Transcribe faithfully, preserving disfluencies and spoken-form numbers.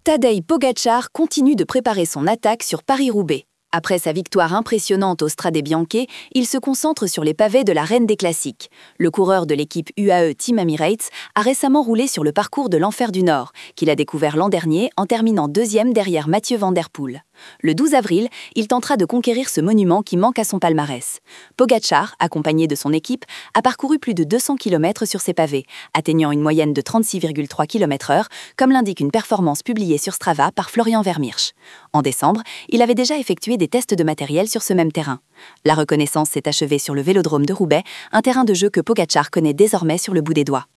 Tadej Pogačar continue de préparer son attaque sur Paris-Roubaix. Après sa victoire impressionnante au Strade Bianche, il se concentre sur les pavés de la reine des classiques. Le coureur de l'équipe U A E Team Emirates a récemment roulé sur le parcours de l'Enfer du Nord, qu'il a découvert l'an dernier en terminant deuxième derrière Mathieu Van Der Poel. Le douze avril, il tentera de conquérir ce monument qui manque à son palmarès. Pogačar, accompagné de son équipe, a parcouru plus de deux cents kilomètres sur ces pavés, atteignant une moyenne de trente-six virgule trois kilomètres heure, comme l'indique une performance publiée sur Strava par Florian Vermeersch. En décembre, il avait déjà effectué des tests de matériel sur ce même terrain. La reconnaissance s'est achevée sur le vélodrome de Roubaix, un terrain de jeu que Pogačar connaît désormais sur le bout des doigts.